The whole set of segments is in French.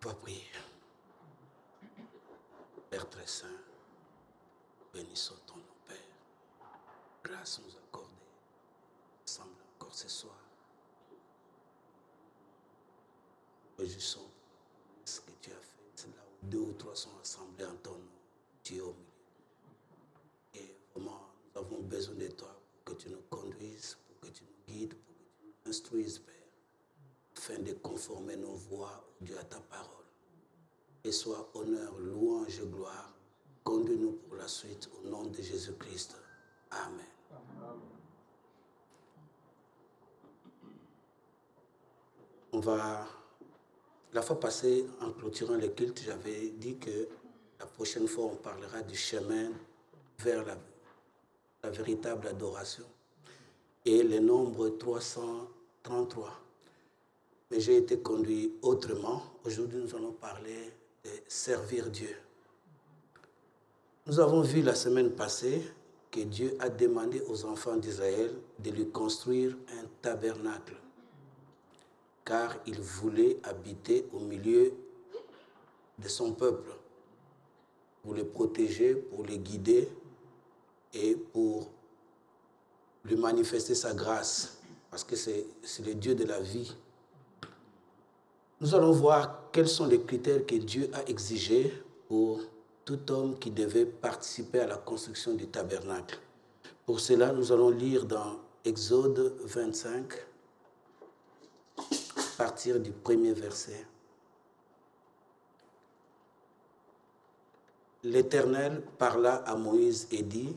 va prier. Père très saint, bénissons ton nom, Père. Grâce nous accorder, ensemble encore ce soir. Réjouissons pour ce que tu as fait. C'est là où 2 ou 3 sont assemblés en ton nom. Tu es au milieu. Et vraiment, nous avons besoin de toi pour que tu nous conduises, pour que tu nous guides, pour que tu nous instruises, Père, afin de conformer nos voix, oh Dieu, à ta parole. Et soit honneur, louange et gloire. Conduis-nous pour la suite au nom de Jésus-Christ. Amen. On va... La fois passée, en clôturant le culte, j'avais dit que la prochaine fois, on parlera du chemin vers la véritable adoration. Et le nombre 333. Mais j'ai été conduit autrement. Aujourd'hui, nous allons parler de servir Dieu. Nous avons vu la semaine passée que Dieu a demandé aux enfants d'Israël de lui construire un tabernacle, car il voulait habiter au milieu de son peuple, pour le protéger, pour le guider et pour lui manifester sa grâce, parce que c'est le Dieu de la vie. Nous allons voir quels sont les critères que Dieu a exigés pour tout homme qui devait participer à la construction du tabernacle. Pour cela, nous allons lire dans Exode 25, à partir du premier verset. L'Éternel parla à Moïse et dit,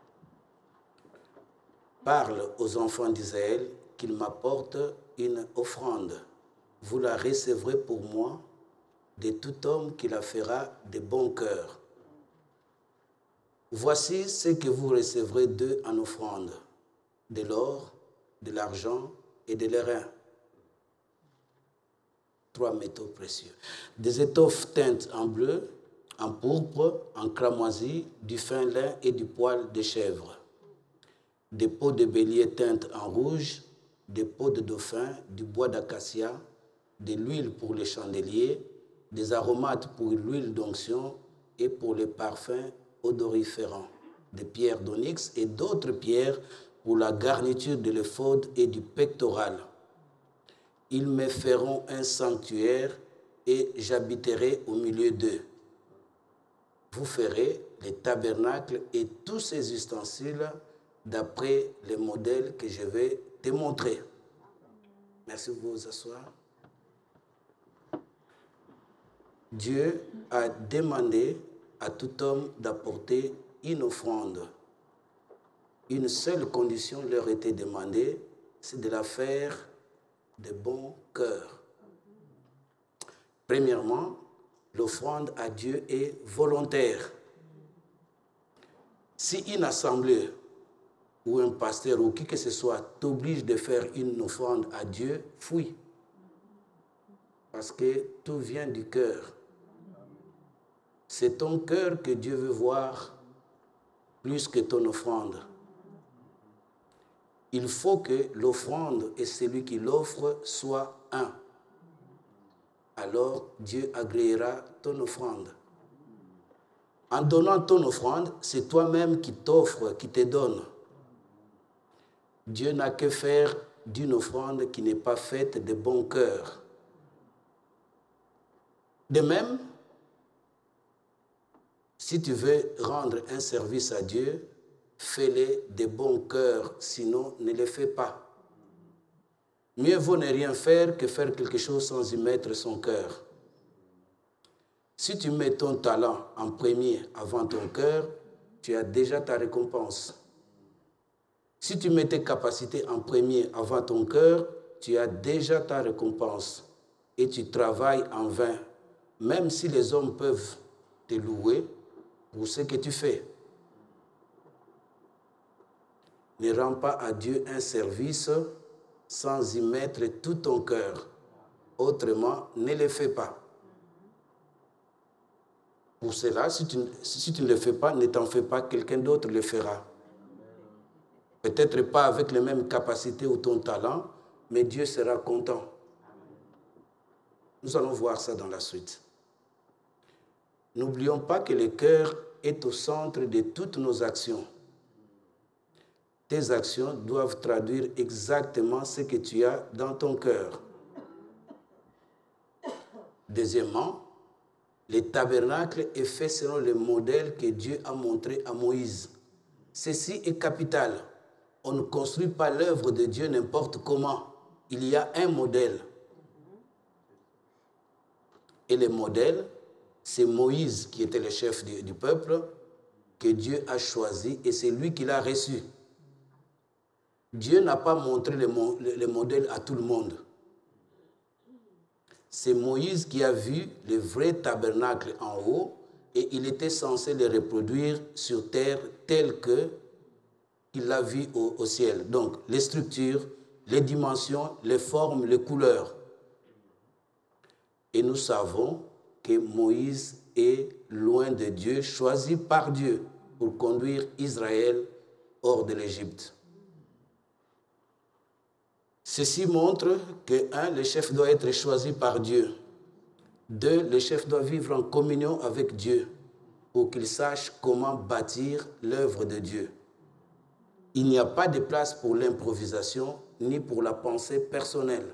« Parle aux enfants d'Israël qu'ils m'apportent une offrande. Vous la recevrez pour moi de tout homme qui la fera de bon cœur. Voici ce que vous recevrez d'eux en offrande, de l'or, de l'argent et de l'airain. 3 métaux précieux. Des étoffes teintes en bleu, en pourpre, en cramoisi, du fin lin et du poil de chèvre. Des peaux de bélier teintes en rouge, des peaux de dauphin, du bois d'acacia, de l'huile pour les chandeliers, des aromates pour l'huile d'onction et pour les parfums odoriférants, des pierres d'onyx et d'autres pierres pour la garniture de l'éphod et du pectoral. Ils me feront un sanctuaire et j'habiterai au milieu d'eux. Vous ferez les tabernacles et tous ces ustensiles d'après les modèles que je vais te montrer. » Merci de vous asseoir. Dieu a demandé à tout homme d'apporter une offrande. Une seule condition leur était demandée, c'est de la faire de bon cœur. Premièrement, l'offrande à Dieu est volontaire. Si une assemblée ou un pasteur ou qui que ce soit t'oblige de faire une offrande à Dieu, fuis. Parce que tout vient du cœur. C'est ton cœur que Dieu veut voir plus que ton offrande. Il faut que l'offrande et celui qui l'offre soient un. Alors Dieu agréera ton offrande. En donnant ton offrande, c'est toi-même qui t'offres, qui te donne. Dieu n'a que faire d'une offrande qui n'est pas faite de bon cœur. De même, si tu veux rendre un service à Dieu, fais-le de bon cœur, sinon ne le fais pas. Mieux vaut ne rien faire que faire quelque chose sans y mettre son cœur. Si tu mets ton talent en premier avant ton cœur, tu as déjà ta récompense. Si tu mets tes capacités en premier avant ton cœur, tu as déjà ta récompense et tu travailles en vain, même si les hommes peuvent te louer pour ce que tu fais. Ne rends pas à Dieu un service sans y mettre tout ton cœur. Autrement, ne le fais pas. Pour cela, si tu ne le fais pas, ne t'en fais pas, quelqu'un d'autre le fera. Peut-être pas avec les mêmes capacités ou ton talent, mais Dieu sera content. Nous allons voir ça dans la suite. N'oublions pas que le cœur est au centre de toutes nos actions. Tes actions doivent traduire exactement ce que tu as dans ton cœur. Deuxièmement, le tabernacle est fait selon le modèle que Dieu a montré à Moïse. Ceci est capital. On ne construit pas l'œuvre de Dieu n'importe comment. Il y a un modèle. Et le modèle, c'est Moïse qui était le chef du peuple, que Dieu a choisi et c'est lui qui l'a reçu. Dieu n'a pas montré le modèle à tout le monde. C'est Moïse qui a vu le vrai tabernacle en haut et il était censé le reproduire sur terre tel qu'il l'a vu au ciel. Donc, les structures, les dimensions, les formes, les couleurs. Et nous savons que Moïse est loin de Dieu, choisi par Dieu pour conduire Israël hors de l'Égypte. Ceci montre que, 1, le chef doit être choisi par Dieu. 2, le chef doit vivre en communion avec Dieu pour qu'il sache comment bâtir l'œuvre de Dieu. Il n'y a pas de place pour l'improvisation ni pour la pensée personnelle.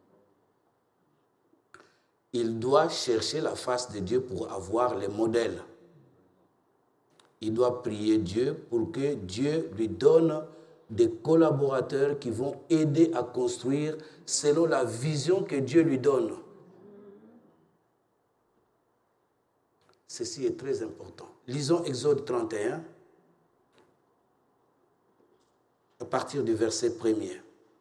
Il doit chercher la face de Dieu pour avoir les modèles. Il doit prier Dieu pour que Dieu lui donne des collaborateurs qui vont aider à construire selon la vision que Dieu lui donne. Ceci est très important. Lisons Exode 31, à partir du verset 1er.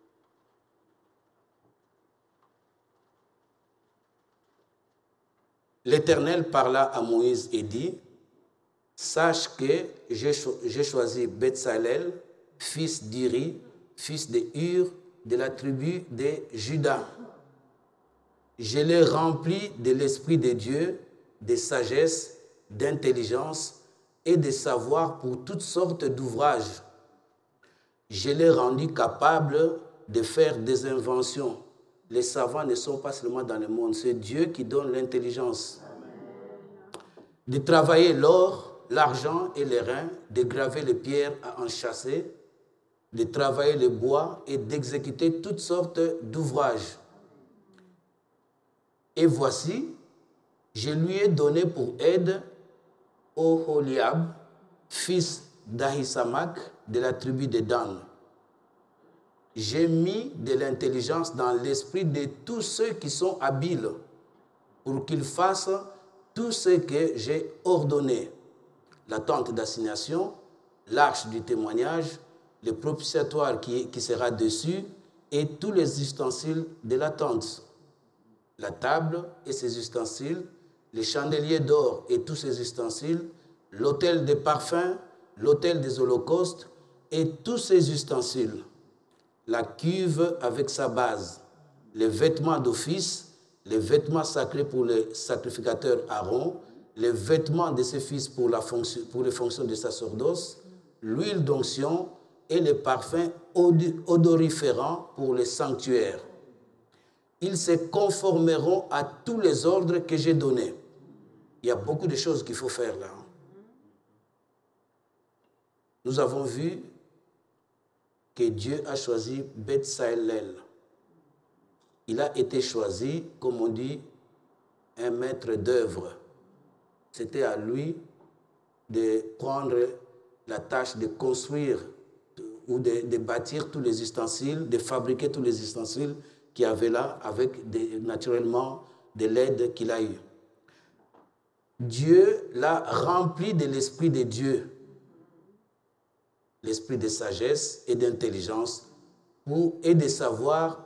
L'Éternel parla à Moïse et dit, « Sache que j'ai choisi Betsalel, fils d'Iri, fils de Hur, de la tribu de Juda. Je l'ai rempli de l'Esprit de Dieu, de sagesse, d'intelligence et de savoir pour toutes sortes d'ouvrages. Je l'ai rendu capable de faire des inventions. » Les savants ne sont pas seulement dans le monde, c'est Dieu qui donne l'intelligence. De travailler l'or, l'argent et les reins, de graver les pierres à enchâsser, de travailler le bois et d'exécuter toutes sortes d'ouvrages. Et voici, je lui ai donné pour aide Oholiab, fils d'Ahisamak, de la tribu de Dan. J'ai mis de l'intelligence dans l'esprit de tous ceux qui sont habiles pour qu'ils fassent tout ce que j'ai ordonné. La tente d'assignation, l'arche du témoignage, le propitiatoire qui sera dessus et tous les ustensiles de la tente. La table et ses ustensiles, les chandeliers d'or et tous ses ustensiles, l'autel des parfums, l'autel des holocaustes et tous ses ustensiles. La cuve avec sa base, les vêtements d'office, les vêtements sacrés pour le sacrificateur Aaron, les vêtements de ses fils pour les fonctions de sacerdoce, l'huile d'onction et les parfums odoriférants pour les sanctuaires. Ils se conformeront à tous les ordres que j'ai donnés. Il y a beaucoup de choses qu'il faut faire là. Nous avons vu que Dieu a choisi Betsalel. Il a été choisi, comme on dit, un maître d'œuvre. C'était à lui de prendre la tâche de construire ou de bâtir tous les ustensiles, de fabriquer tous les ustensiles qu'il y avait là, avec naturellement de l'aide qu'il a eue. Dieu l'a rempli de l'Esprit de Dieu, l'esprit de sagesse et d'intelligence et de savoir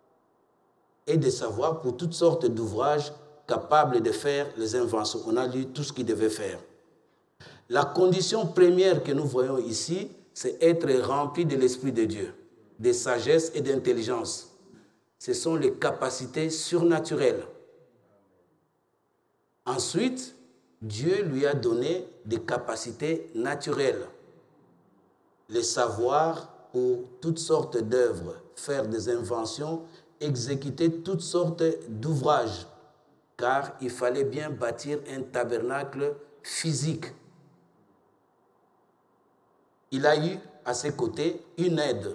pour toutes sortes d'ouvrages capables de faire les inventions. On a lu tout ce qu'il devait faire. La condition première que nous voyons ici, c'est être rempli de l'Esprit de Dieu, de sagesse et d'intelligence. Ce sont les capacités surnaturelles. Ensuite, Dieu lui a donné des capacités naturelles. Le savoir pour toutes sortes d'œuvres, faire des inventions, exécuter toutes sortes d'ouvrages. car il fallait bien bâtir un tabernacle physique. Il a eu à ses côtés une aide,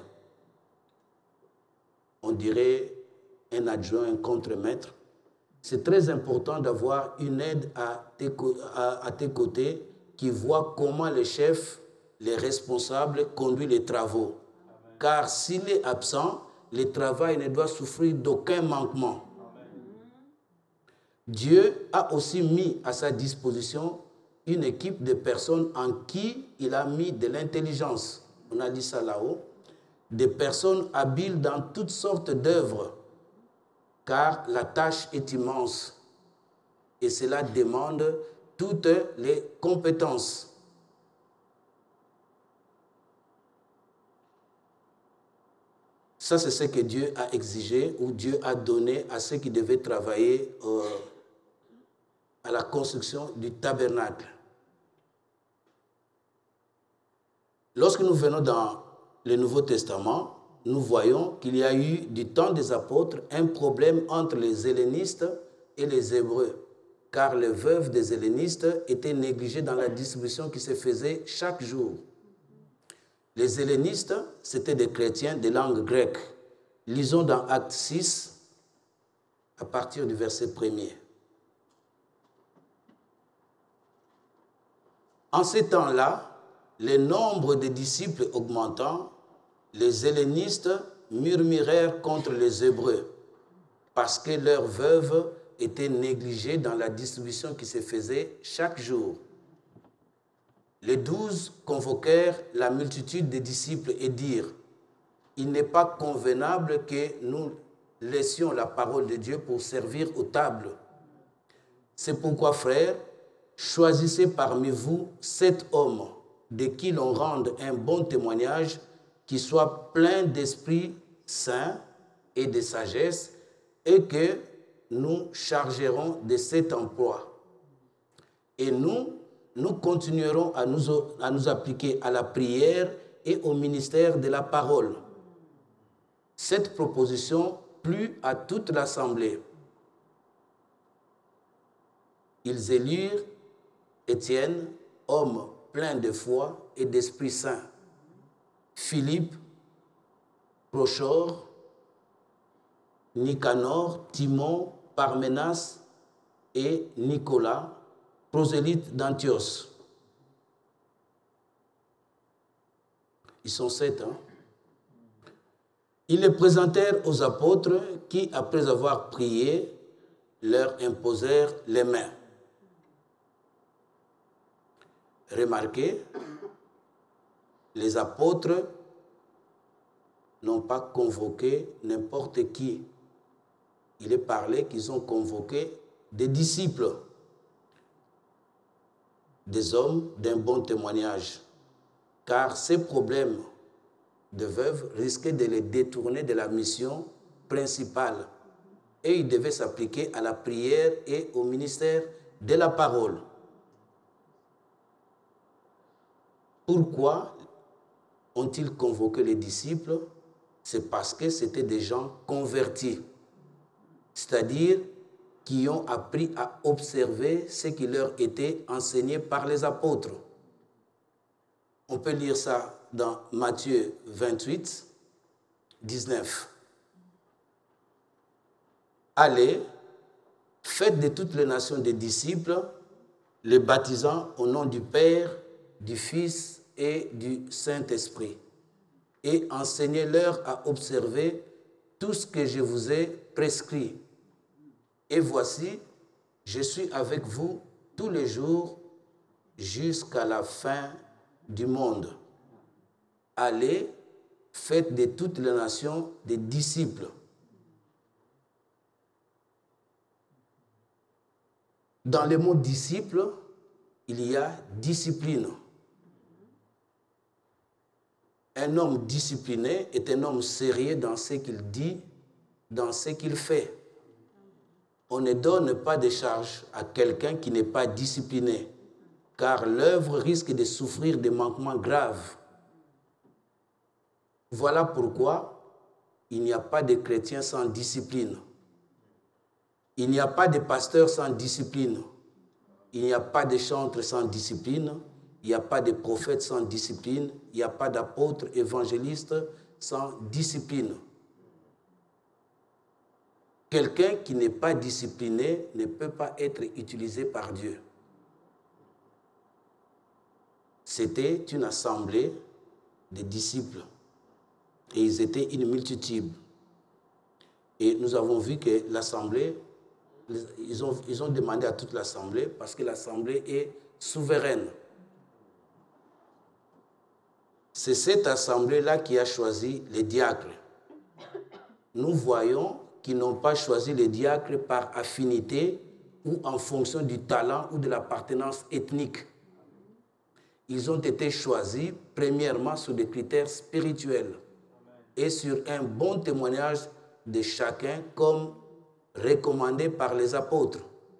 on dirait un adjoint, un contremaître. C'est très important d'avoir une aide à tes côtés qui voit comment les chefs, les responsables conduisent les travaux. Amen. Car s'il est absent, le travail ne doit souffrir d'aucun manquement. Amen. Dieu a aussi mis à sa disposition une équipe de personnes en qui il a mis de l'intelligence. On a dit ça là-haut. Des personnes habiles dans toutes sortes d'œuvres, car la tâche est immense et cela demande toutes les compétences. Ça, c'est ce que Dieu a exigé ou Dieu a donné à ceux qui devaient travailler à la construction du tabernacle. Lorsque nous venons dans le Nouveau Testament, nous voyons qu'il y a eu du temps des apôtres un problème entre les hellénistes et les hébreux, car les veuves des hellénistes étaient négligées dans la distribution qui se faisait chaque jour. Les hellénistes, c'était des chrétiens de langue grecque. Lisons dans Actes 6, à partir du verset 1er. En ces temps-là, le nombre des disciples augmentant, les hellénistes murmurèrent contre les Hébreux parce que leurs veuves étaient négligées dans la distribution qui se faisait chaque jour. Les 12 convoquèrent la multitude des disciples et dirent : il n'est pas convenable que nous laissions la parole de Dieu pour servir aux tables. C'est pourquoi, frères, choisissez parmi vous 7 hommes de qui l'on rende un bon témoignage, qui soit plein d'Esprit Saint et de sagesse, et que nous chargerons de cet emploi. Et nous continuerons à nous appliquer à la prière et au ministère de la parole. Cette proposition plut à toute l'assemblée. Ils élirent Étienne, homme plein de foi et d'Esprit Saint, Philippe, Prochor, Nicanor, Timon, Parménas et Nicolas, prosélytes d'Antioche. Ils sont 7, hein? Ils les présentèrent aux apôtres qui, après avoir prié, leur imposèrent les mains. Remarquez, les apôtres n'ont pas convoqué n'importe qui. Il est parlé qu'ils ont convoqué des disciples, des hommes d'un bon témoignage, car ces problèmes de veuves risquaient de les détourner de la mission principale et ils devaient s'appliquer à la prière et au ministère de la parole. Pourquoi ont-ils convoqué les disciples? C'est parce que c'était des gens convertis, c'est-à-dire qui ont appris à observer ce qui leur était enseigné par les apôtres. On peut lire ça dans Matthieu 28, 19. Allez, faites de toutes les nations des disciples, les baptisant au nom du Père, du Fils et du Saint-Esprit, et enseignez-leur à observer tout ce que je vous ai prescrit. Et voici, je suis avec vous tous les jours jusqu'à la fin du monde. Allez, faites de toutes les nations des disciples. Dans le mot disciple, il y a discipline. Un homme discipliné est un homme sérieux dans ce qu'il dit, dans ce qu'il fait. On ne donne pas de charge à quelqu'un qui n'est pas discipliné, car l'œuvre risque de souffrir de manquements graves. Voilà pourquoi il n'y a pas de chrétien sans discipline. Il n'y a pas de pasteur sans discipline. Il n'y a pas de chantre sans discipline. Il n'y a pas de prophète sans discipline. Il n'y a pas d'apôtre, évangéliste sans discipline. Quelqu'un qui n'est pas discipliné ne peut pas être utilisé par Dieu. C'était une assemblée de disciples. Et ils étaient une multitude. Et nous avons vu que l'assemblée, ils ont demandé à toute l'assemblée, parce que l'assemblée est souveraine. C'est cette assemblée-là qui a choisi les diacres. Nous voyons qu'ils n'ont pas choisi les diacres par affinité ou en fonction du talent ou de l'appartenance ethnique. Ils ont été choisis premièrement sur des critères spirituels et sur un bon témoignage de chacun comme recommandé par les apôtres.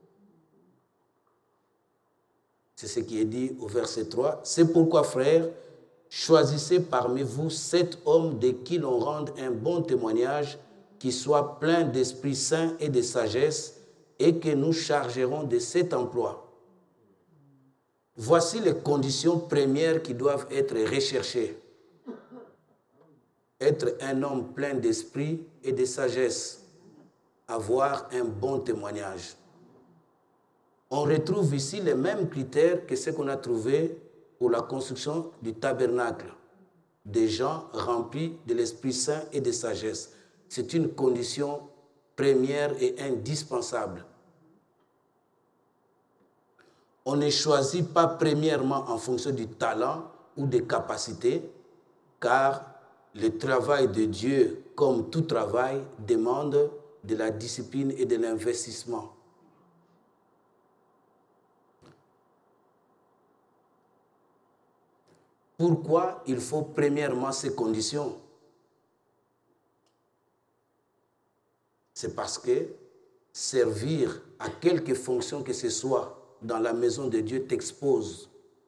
C'est ce qui est dit au verset 3. C'est pourquoi, frères, choisissez parmi vous 7 hommes de qui l'on rende un bon témoignage, qui soient pleins d'Esprit Saint et de sagesse, et que nous chargerons de cet emploi. Voici les conditions premières qui doivent être recherchées. Être un homme plein d'esprit et de sagesse. Avoir un bon témoignage. On retrouve ici les mêmes critères que ceux qu'on a trouvés pour la construction du tabernacle. Des gens remplis de l'Esprit Saint et de sagesse. C'est une condition première et indispensable. On ne choisit pas premièrement en fonction du talent ou des capacités, car le travail de Dieu, comme tout travail, demande de la discipline et de l'investissement. Pourquoi il faut premièrement ces conditions? C'est parce que servir à quelque fonction que ce soit dans la maison de Dieu t'expose.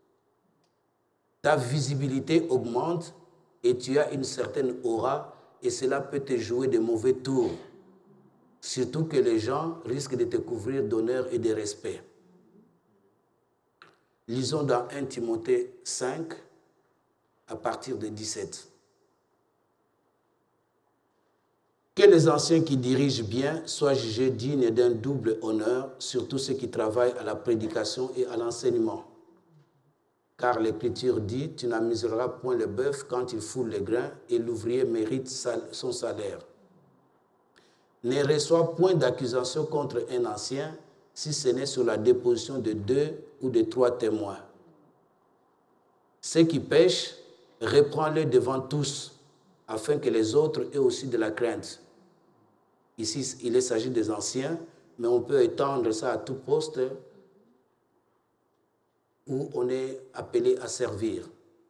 Ta visibilité augmente et tu as une certaine aura et cela peut te jouer de mauvais tours. Surtout que les gens risquent de te couvrir d'honneur et de respect. Lisons dans 1 Timothée 5 à partir de 17. Que les anciens qui dirigent bien soient jugés dignes d'un double honneur, surtout ceux qui travaillent à la prédication et à l'enseignement. Car l'Écriture dit, tu n'amuseras point le bœuf quand il foule les grains, et l'ouvrier mérite son salaire. Ne reçois point d'accusation contre un ancien, si ce n'est sur la déposition de 2 ou de 3 témoins. Ceux qui pêchent, reprends-les devant tous, afin que les autres aient aussi de la crainte. Ici, il s'agit des anciens, mais on peut étendre ça à tout poste où on est appelé à servir.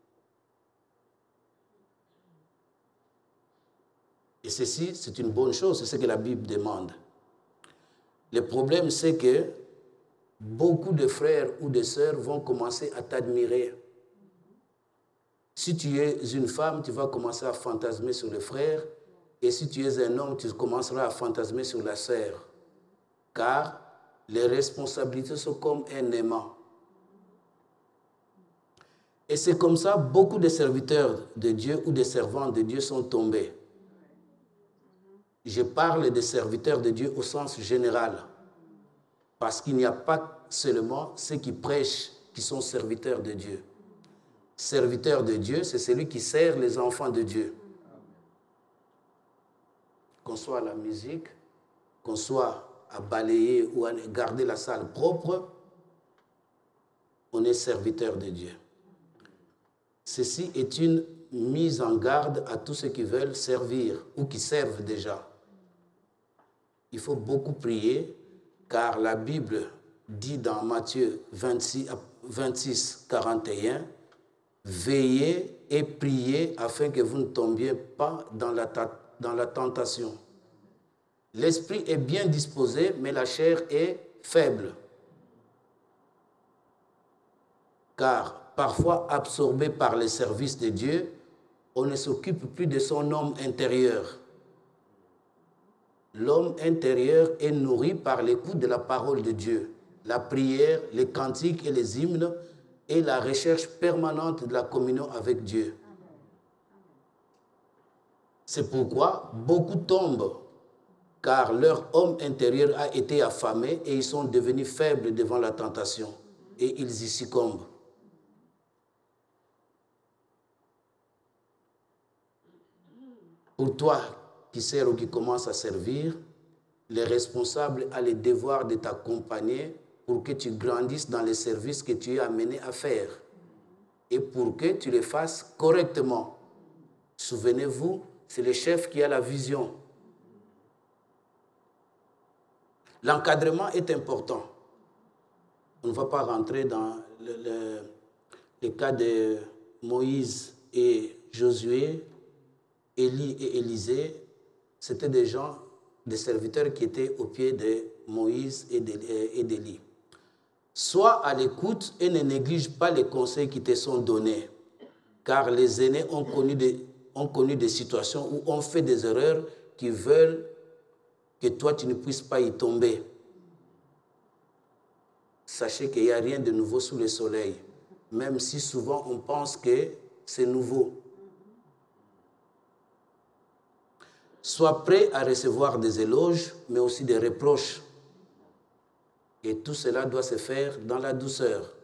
Et ceci, c'est une bonne chose, c'est ce que la Bible demande. Le problème, c'est que beaucoup de frères ou de sœurs vont commencer à t'admirer. Si tu es une femme, tu vas commencer à fantasmer sur le frère. Et si tu es un homme, tu commenceras à fantasmer sur la sœur. Car les responsabilités sont comme un aimant. Et c'est comme ça, beaucoup de serviteurs de Dieu ou des servants de Dieu sont tombés. Je parle des serviteurs de Dieu au sens général. Parce qu'il n'y a pas seulement ceux qui prêchent qui sont serviteurs de Dieu. Serviteur de Dieu, c'est celui qui sert les enfants de Dieu. Qu'on soit à la musique, qu'on soit à balayer ou à garder la salle propre, on est serviteur de Dieu. Ceci est une mise en garde à tous ceux qui veulent servir ou qui servent déjà. Il faut beaucoup prier, car la Bible dit dans Matthieu 26, 41, « Veillez et priez afin que vous ne tombiez pas dans la tentation. L'esprit est bien disposé, mais la chair est faible. Car parfois absorbé par les services de Dieu, on ne s'occupe plus de son homme intérieur. l'homme intérieur est nourri par l'écoute de la parole de Dieu, la prière, les cantiques et les hymnes et la recherche permanente de la communion avec Dieu. C'est pourquoi beaucoup tombent, car leur homme intérieur a été affamé et ils sont devenus faibles devant la tentation et ils y succombent. Pour toi qui sers ou qui commence à servir, les responsables ont le devoir de t'accompagner pour que tu grandisses dans les services que tu es amené à faire et pour que tu les fasses correctement. Souvenez-vous, c'est le chef qui a la vision. L'encadrement est important. On ne va pas rentrer dans le cas de Moïse et Josué, Élie et Élisée. C'était des gens, des serviteurs qui étaient au pied de Moïse et d'Élie. Sois à l'écoute et ne néglige pas les conseils qui te sont donnés, car les aînés ont connu des situations où on fait des erreurs qui veulent que toi, tu ne puisses pas y tomber. Sachez qu'il n'y a rien de nouveau sous le soleil, même si souvent on pense que c'est nouveau. Sois prêt à recevoir des éloges, mais aussi des reproches. Et tout cela doit se faire dans la douceur.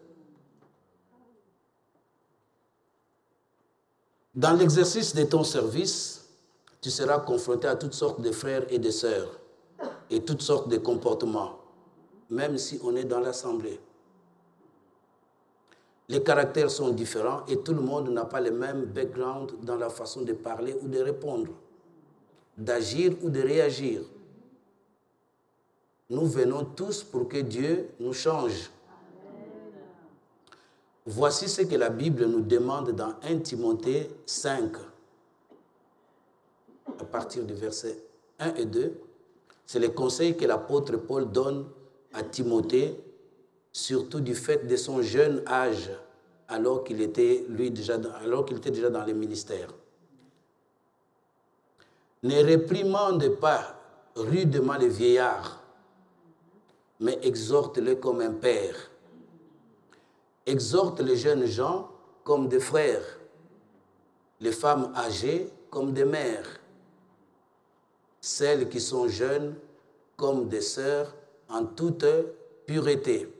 Dans l'exercice de ton service, tu seras confronté à toutes sortes de frères et de sœurs et toutes sortes de comportements, même si on est dans l'assemblée. Les caractères sont différents et tout le monde n'a pas le même background dans la façon de parler ou de répondre, d'agir ou de réagir. Nous venons tous pour que Dieu nous change. Voici ce que la Bible nous demande dans 1 Timothée 5, à partir du verset 1 et 2. C'est le conseil que l'apôtre Paul donne à Timothée, surtout du fait de son jeune âge, alors qu'il était déjà dans le ministère. Ne réprimande pas rudement les vieillards, mais exhorte-les comme un père. Exhorte les jeunes gens comme des frères, les femmes âgées comme des mères, celles qui sont jeunes comme des sœurs en toute pureté.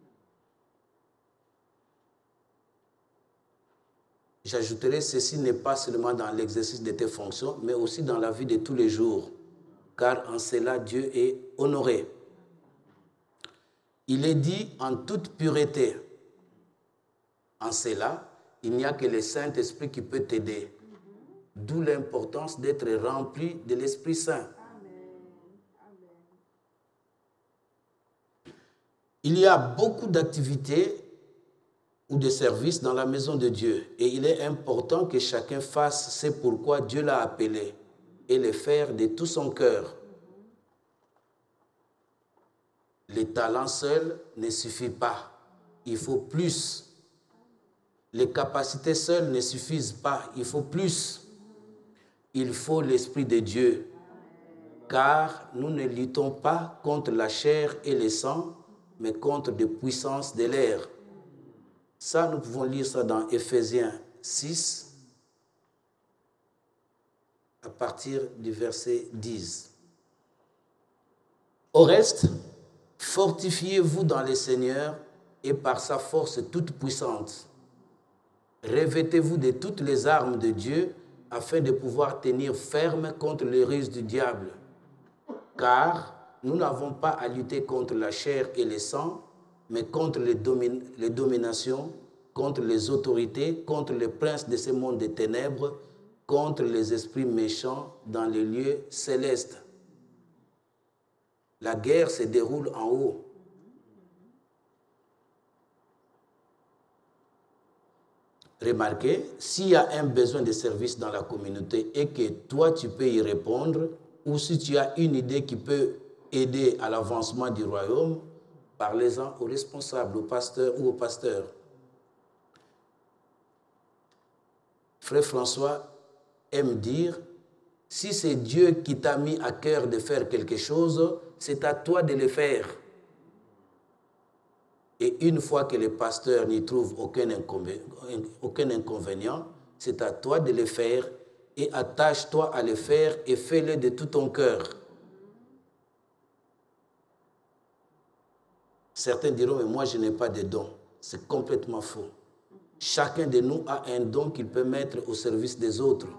J'ajouterai, ceci n'est pas seulement dans l'exercice de tes fonctions, mais aussi dans la vie de tous les jours, car en cela Dieu est honoré. Il est dit en toute pureté. En cela, il n'y a que le Saint-Esprit qui peut t'aider. D'où l'importance d'être rempli de l'Esprit Saint. Il y a beaucoup d'activités ou de services dans la maison de Dieu et il est important que chacun fasse ce pourquoi Dieu l'a appelé et le faire de tout son cœur. Les talents seuls ne suffisent pas. Il faut plus. Les capacités seules ne suffisent pas. Il faut plus. Il faut l'Esprit de Dieu. Car nous ne luttons pas contre la chair et le sang, mais contre des puissances de l'air. Ça, nous pouvons lire ça dans Éphésiens 6, à partir du verset 10. Au reste, fortifiez-vous dans le Seigneur et par sa force toute puissante. Revêtez-vous de toutes les armes de Dieu afin de pouvoir tenir ferme contre les ruses du diable. Car nous n'avons pas à lutter contre la chair et le sang, mais contre les dominations, contre les autorités, contre les princes de ce monde des ténèbres, contre les esprits méchants dans les lieux célestes. La guerre se déroule en haut. Remarquez, s'il y a un besoin de service dans la communauté et que toi tu peux y répondre, ou si tu as une idée qui peut aider à l'avancement du royaume, parlez-en aux responsables, au pasteur ou au pasteur. Frère François aime dire Si c'est Dieu qui t'a mis à cœur de faire quelque chose, c'est à toi de le faire. Et une fois que le pasteur n'y trouve aucun inconvénient, c'est à toi de le faire et attache-toi à le faire et fais-le de tout ton cœur. Certains diront, mais moi je n'ai pas de don. C'est complètement faux. Chacun de nous a un don qu'il peut mettre au service des autres.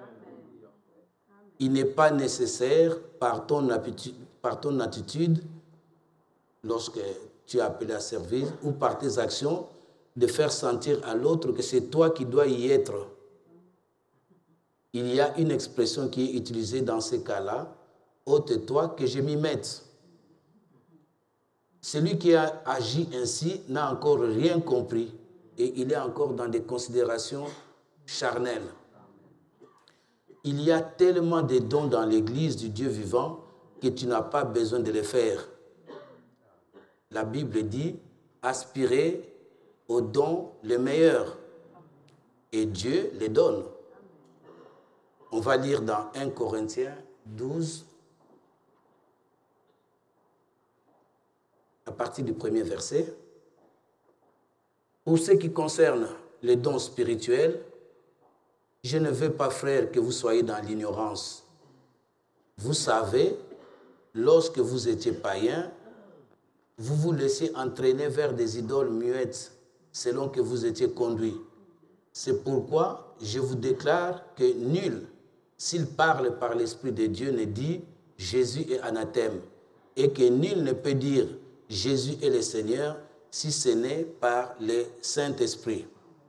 Il n'est pas nécessaire par ton attitude, lorsque tu es appelé à servir, ou par tes actions, de faire sentir à l'autre que c'est toi qui dois y être. Il y a une expression qui est utilisée dans ces cas-là, « ôte-toi que je m'y mette ». Celui qui a agi ainsi n'a encore rien compris et il est encore dans des considérations charnelles. Il y a tellement de dons dans l'Église du Dieu vivant que tu n'as pas besoin de les faire. La Bible dit « aspirez aux dons les meilleurs » et Dieu les donne. On va lire dans 1 Corinthiens 12, à partir du premier verset. Pour ce qui concerne les dons spirituels, je ne veux pas, frères, que vous soyez dans l'ignorance. Vous savez, lorsque vous étiez païens, vous vous laissiez entraîner vers des idoles muettes, selon que vous étiez conduits. C'est pourquoi je vous déclare que nul, s'il parle par l'Esprit de Dieu, ne dit « Jésus est anathème » et que nul ne peut dire « Jésus est le Seigneur » si ce n'est par le Saint-Esprit.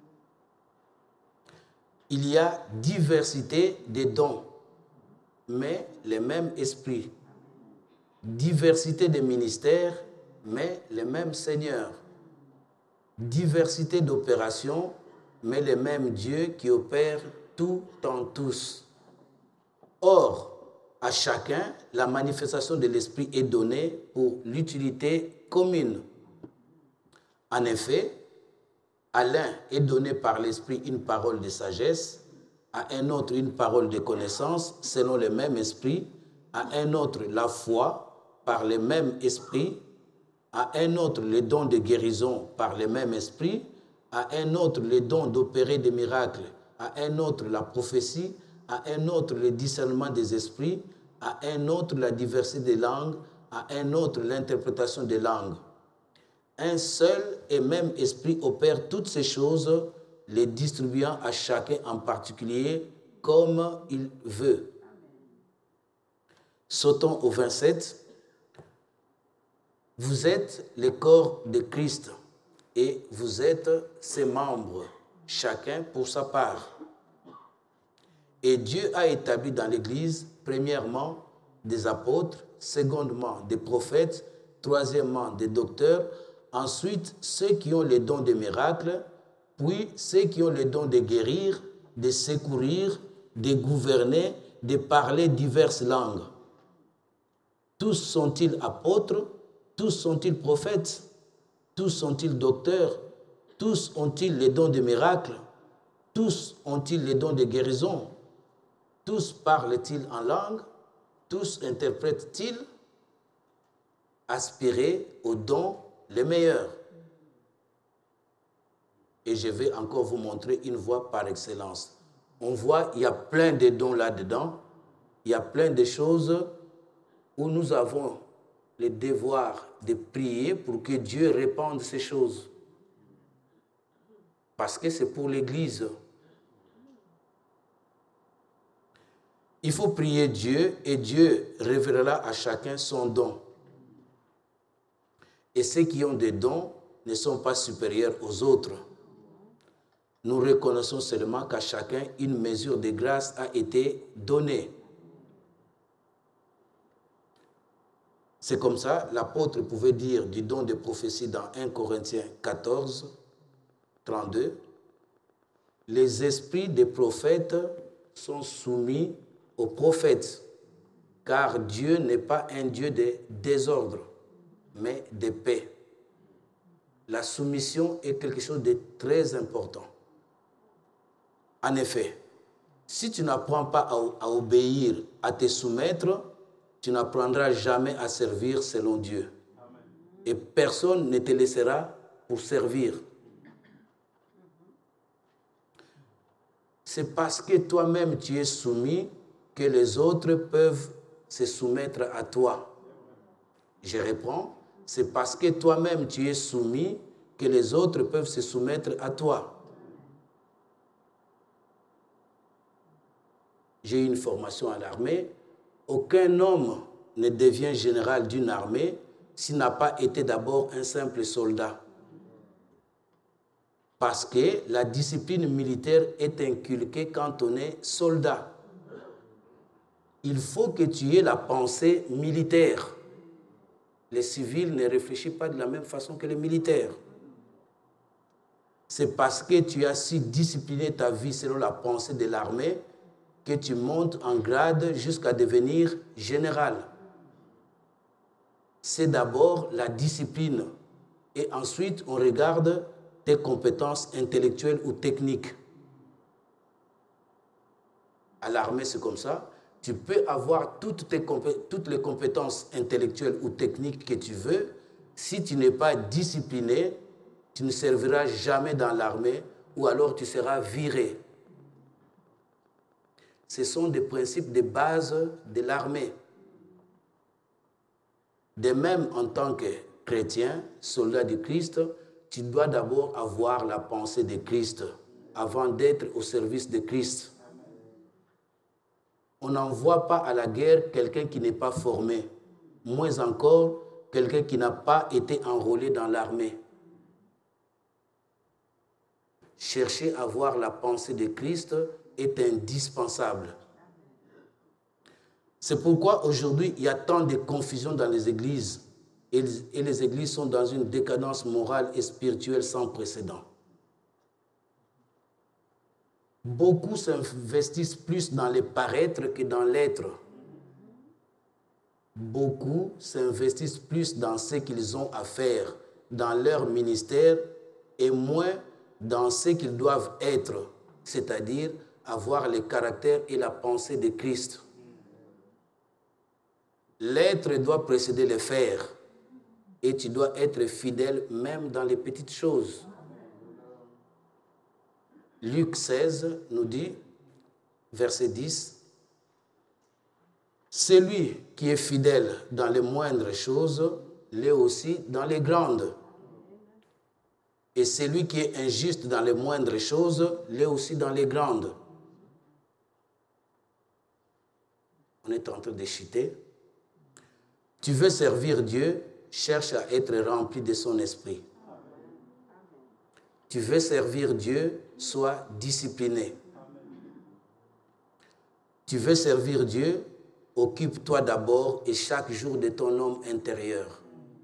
Il y a diversité de dons, mais le même esprit. Diversité de ministères, mais le même Seigneur. Diversité d'opérations, mais le même Dieu qui opère tout en tous. Or, à chacun, la manifestation de l'Esprit est donnée pour l'utilité commune. En effet, à l'un est donné par l'Esprit une parole de sagesse, à un autre une parole de connaissance selon le même Esprit, à un autre la foi par le même Esprit, à un autre le don de guérison par le même Esprit, à un autre le don d'opérer des miracles, à un autre la prophétie, à un autre le discernement des esprits, à un autre la diversité des langues, à un autre l'interprétation des langues. Un seul et même esprit opère toutes ces choses, les distribuant à chacun en particulier comme il veut. Sautons au 27. Vous êtes le corps de Christ et vous êtes ses membres, chacun pour sa part. Et Dieu a établi dans l'Église, premièrement, des apôtres, secondement, des prophètes, troisièmement, des docteurs, ensuite ceux qui ont les dons des miracles, puis ceux qui ont le don de guérir, de secourir, de gouverner, de parler diverses langues. Tous sont-ils apôtres? Tous sont-ils prophètes? Tous sont-ils docteurs? Tous ont-ils les dons de miracles? Tous ont-ils les dons de guérison? Tous parlent-ils en langue? Tous interprètent-ils? Aspirez aux dons les meilleurs. Et je vais encore vous montrer une voie par excellence. On voit, il y a plein de dons là-dedans. Il y a plein de choses où nous avons le devoir de prier pour que Dieu répande ces choses. Parce que c'est pour l'Église. Il faut prier Dieu et Dieu révélera à chacun son don. Et ceux qui ont des dons ne sont pas supérieurs aux autres. Nous reconnaissons seulement qu'à chacun, une mesure de grâce a été donnée. C'est comme ça, l'apôtre pouvait dire du don de prophétie dans 1 Corinthiens 14, 32. Les esprits des prophètes sont soumis aux prophètes, car Dieu n'est pas un Dieu de désordre, mais de paix. La soumission est quelque chose de très important. En effet, Si tu n'apprends pas à obéir, à te soumettre, tu n'apprendras jamais à servir selon Dieu. Amen. Et personne ne te laissera pour servir. C'est parce que toi-même tu es soumis que les autres peuvent se soumettre à toi. Je reprends. C'est parce que toi-même tu es soumis que les autres peuvent se soumettre à toi. J'ai eu une formation à l'armée. Aucun homme ne devient général d'une armée s'il n'a pas été d'abord un simple soldat. Parce que la discipline militaire est inculquée quand on est soldat. Il faut que tu aies la pensée militaire. Les civils ne réfléchissent pas de la même façon que les militaires. C'est parce que tu as su discipliner ta vie selon la pensée de l'armée que tu montes en grade jusqu'à devenir général. C'est d'abord la discipline et ensuite on regarde tes compétences intellectuelles ou techniques. À l'armée, c'est comme ça. Tu peux avoir toutes les compétences intellectuelles ou techniques que tu veux. Si tu n'es pas discipliné, tu ne serviras jamais dans l'armée ou alors tu seras viré. Ce sont des principes de base de l'armée. De même, en tant que chrétien, soldat de Christ, tu dois d'abord avoir la pensée de Christ avant d'être au service de Christ. On n'envoie pas à la guerre quelqu'un qui n'est pas formé, moins encore quelqu'un qui n'a pas été enrôlé dans l'armée. Chercher à avoir la pensée de Christ est indispensable. C'est pourquoi aujourd'hui, il y a tant de confusion dans les églises et les églises sont dans une décadence morale et spirituelle sans précédent. Beaucoup s'investissent plus dans les paraître que dans l'être. Beaucoup s'investissent plus dans ce qu'ils ont à faire, dans leur ministère, et moins dans ce qu'ils doivent être, c'est-à-dire avoir le caractère et la pensée de Christ. L'être doit précéder le faire, et tu dois être fidèle même dans les petites choses. Luc 16 nous dit, verset 10, « Celui qui est fidèle dans les moindres choses, l'est aussi dans les grandes. Et celui qui est injuste dans les moindres choses, l'est aussi dans les grandes. » On est en train de chuter. Tu veux servir Dieu, cherche à être rempli de son esprit. Tu veux servir Dieu, sois discipliné. Tu veux servir Dieu, occupe-toi d'abord et chaque jour de ton homme intérieur.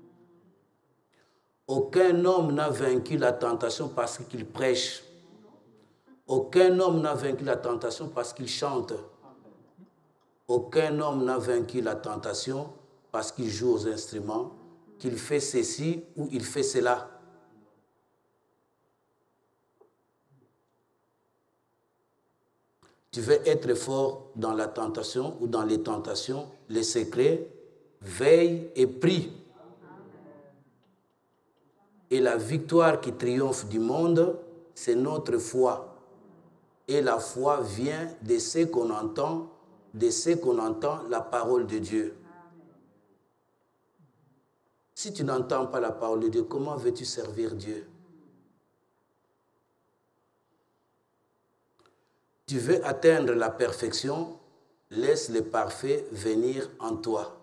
Aucun homme n'a vaincu la tentation parce qu'il prêche. Aucun homme n'a vaincu la tentation parce qu'il chante. Aucun homme n'a vaincu la tentation parce qu'il joue aux instruments, qu'il fait ceci ou il fait cela. Tu veux être fort dans la tentation ou dans les tentations, les secrets, veille et prie. Et la victoire qui triomphe du monde, c'est notre foi. Et la foi vient de ce qu'on entend, la parole de Dieu. Si tu n'entends pas la parole de Dieu, comment veux-tu servir Dieu? Tu veux atteindre la perfection, laisse le parfait venir en toi.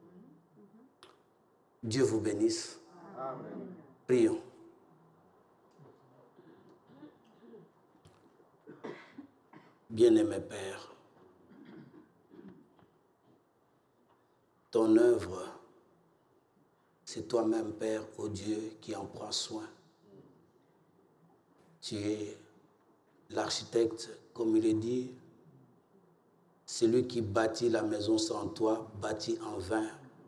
Dieu vous bénisse. Amen. Prions. Bien-aimé Père, ton œuvre, c'est toi-même, Père, ô Dieu, qui en prends soin. Tu es l'architecte, comme il est dit, celui qui bâtit la maison sans toi, bâtit en vain.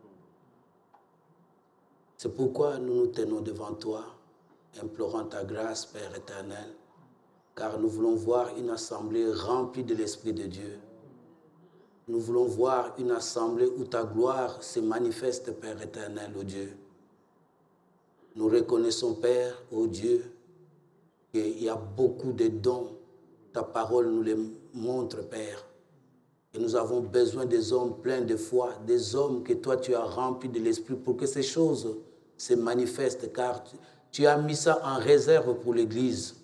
C'est pourquoi nous nous tenons devant toi, implorant ta grâce, Père éternel, car nous voulons voir une assemblée remplie de l'Esprit de Dieu. Nous voulons voir une assemblée où ta gloire se manifeste, Père éternel, ô Dieu. Nous reconnaissons, Père, ô Dieu, qu'il y a beaucoup de dons. Ta parole nous les montre, Père. Et nous avons besoin des hommes pleins de foi, des hommes que toi tu as remplis de l'Esprit pour que ces choses se manifestent, car tu as mis ça en réserve pour l'Église.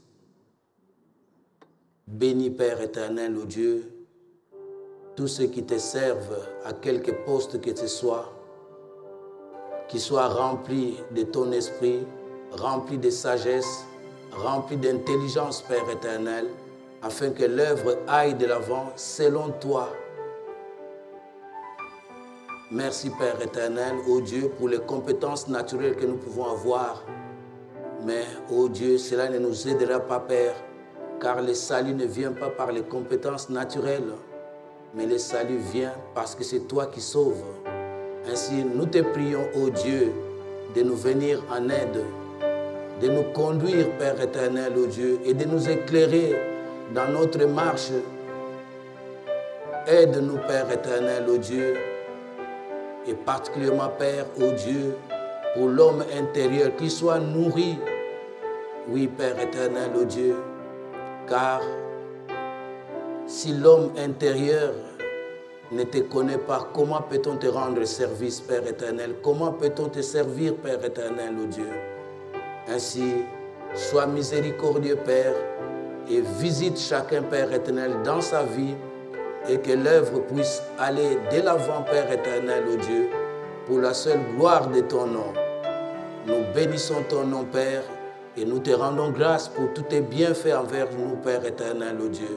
Bénis, Père éternel, ô Dieu, tous ceux qui te servent à quelque poste que ce soit, qu'ils soient remplis de ton esprit, remplis de sagesse, remplis d'intelligence, Père éternel, afin que l'œuvre aille de l'avant selon toi. Merci, Père éternel, ô Dieu, pour les compétences naturelles que nous pouvons avoir. Mais, ô Dieu, cela ne nous aidera pas, Père, car le salut ne vient pas par les compétences naturelles, mais le salut vient parce que c'est toi qui sauves. Ainsi, nous te prions, ô Dieu, de nous venir en aide, de nous conduire, Père éternel, ô Dieu, et de nous éclairer dans notre marche. Aide-nous, Père éternel, ô Dieu, et particulièrement, Père, ô Dieu, pour l'homme intérieur, qu'il soit nourri. Oui, Père éternel, ô Dieu, car si l'homme intérieur ne te connaît pas, comment peut-on te rendre service, Père éternel? Comment peut-on te servir, Père éternel, ô Dieu? Ainsi, sois miséricordieux, Père, et visite chacun, Père éternel, dans sa vie, et que l'œuvre puisse aller de l'avant, Père éternel, ô Dieu, pour la seule gloire de ton nom. Nous bénissons ton nom, Père, et nous te rendons grâce pour tous tes bienfaits envers nous, Père éternel, ô Dieu.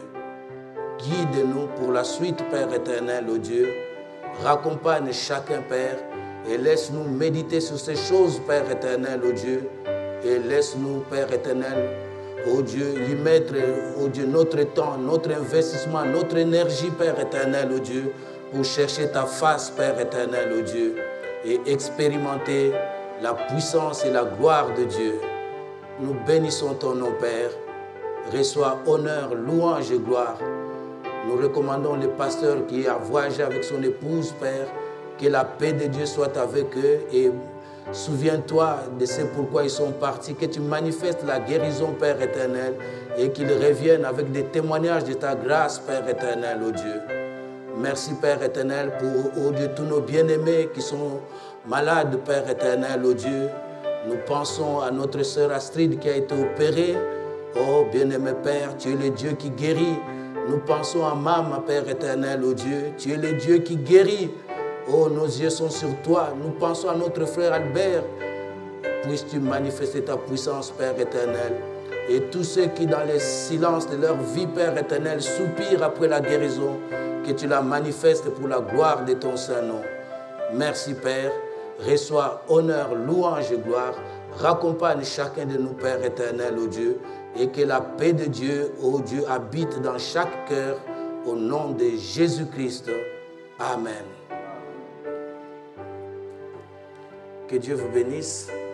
Guide-nous pour la suite, Père éternel, ô Dieu. Raccompagne chacun, Père, et laisse-nous méditer sur ces choses, Père éternel, ô Dieu. Et laisse-nous, Père éternel, ô Dieu, y mettre, ô Dieu, notre temps, notre investissement, notre énergie, Père éternel, ô Dieu, pour chercher ta face, Père éternel, ô Dieu, et expérimenter la puissance et la gloire de Dieu. Nous bénissons ton nom, Père. Reçois honneur, louange et gloire. Nous recommandons le pasteur qui a voyagé avec son épouse, Père, que la paix de Dieu soit avec eux et souviens-toi de ce pourquoi ils sont partis, que tu manifestes la guérison, Père éternel, et qu'ils reviennent avec des témoignages de ta grâce, Père éternel, ô Dieu. Merci, Père éternel, pour, ô Dieu, tous nos bien-aimés qui sont malades, Père éternel, ô Dieu. Nous pensons à notre sœur Astrid qui a été opérée. Oh, bien-aimé Père, tu es le Dieu qui guérit. Nous pensons à Maman, Père éternel, ô Dieu. Tu es le Dieu qui guérit. Oh, nos yeux sont sur toi. Nous pensons à notre frère Albert. Puisses-tu manifester ta puissance, Père éternel. Et tous ceux qui, dans le silence de leur vie, Père éternel, soupirent après la guérison, que tu la manifestes pour la gloire de ton Saint-Nom. Merci, Père. Reçois honneur, louange et gloire. Raccompagne chacun de nous, Père éternel, ô Dieu, et que la paix de Dieu, ô Dieu, habite dans chaque cœur, au nom de Jésus-Christ. Amen. Que Dieu vous bénisse.